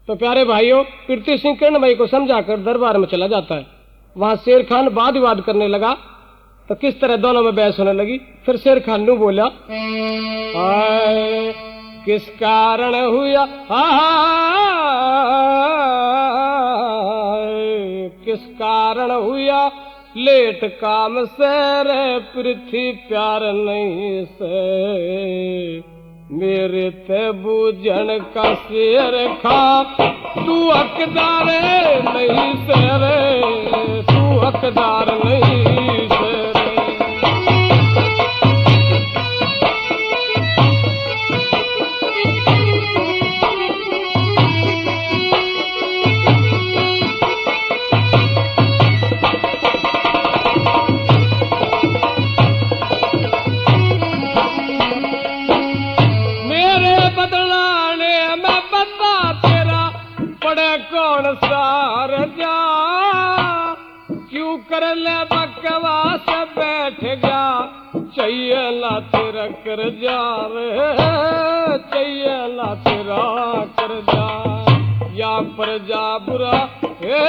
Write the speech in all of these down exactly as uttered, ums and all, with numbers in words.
तो प्यारे भाइयों, पृथ्वी सिंह किरण भाई को समझाकर दरबार में चला जाता है। वहां शेर खान वाद विवाद करने लगा तो किस तरह दोनों में बहस होने लगी। फिर शेर खान ने बोला, हाय किस कारण हुआ, हाय किस कारण हुआ लेट काम से रे पृथ्वी प्यार नहीं से, मेरे ते बूझन का शेर खा तू हकदार नहीं से रे, तू हकदार नहीं से रे। कौन सार जा क्यों कर ले बकवास बैठ गया, चाहिए ला तेरा कर जा रे, चाहिए ला तेरा कर जा, या पर जा बुरा ए,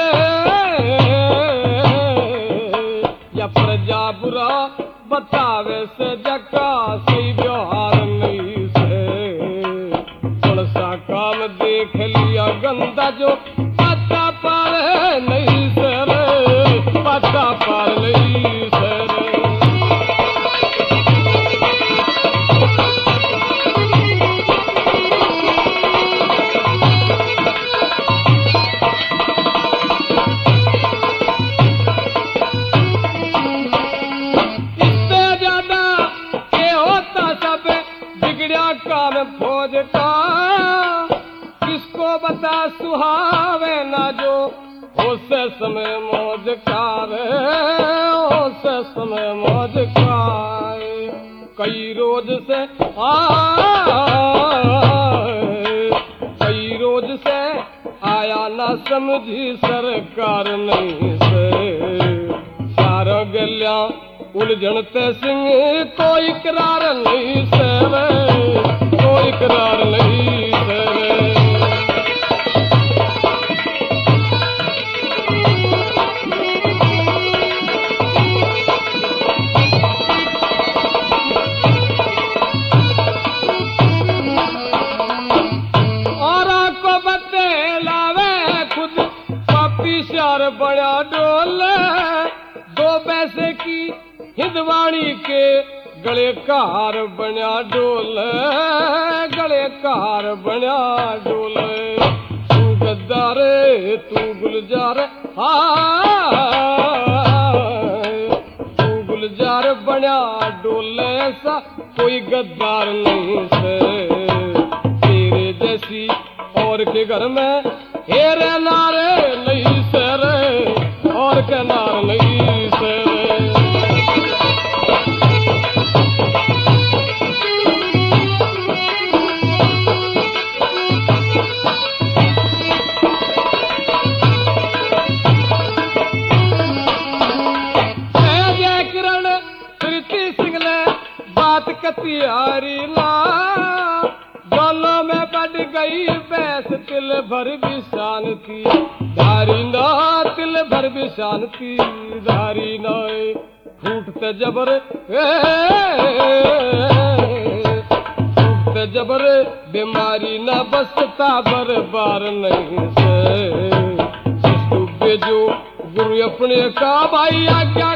या पर जा बुरा बतावे से जका सही व्यवहार नहीं से, कौन सा काम देख लिया गंदा जो पता पार नहीं सर, पता पार नहीं सर। इससे ज्यादा ये होता सब बिगड़ा काम फौज का, किसको बता सुहावे ना जो उस समय मौज कार, उस समय मौज कार। कई रोज से कई रोज से आया ना समझी सरकार नहीं से, सारा गलिया उलझनते सिंह कोई करार नहीं से, कोई करार नहीं से। बड़ा डोल दो पैसे की हिंदवाणी के गले कार बना डोल, गले कार बना डोल, तू गद्दार तू गुलजार, तू गुलजार बना डोल, ऐसा कोई गद्दार नहीं से, तेरे जैसी और के घर में हेरे नारे नहीं सर, और के नार नहीं सर। जय किरण प्रीति सिंह ने बात कतियारी ला, दोनों में बढ़ गई बहस, तिल भर भी शांति धारी ना, तिल भर भी शांति धारी ना, फूटते जबर फूटते जबर बीमारी ना बसता बर बार नहीं से, जो गुरु अपने का भाई आज्ञा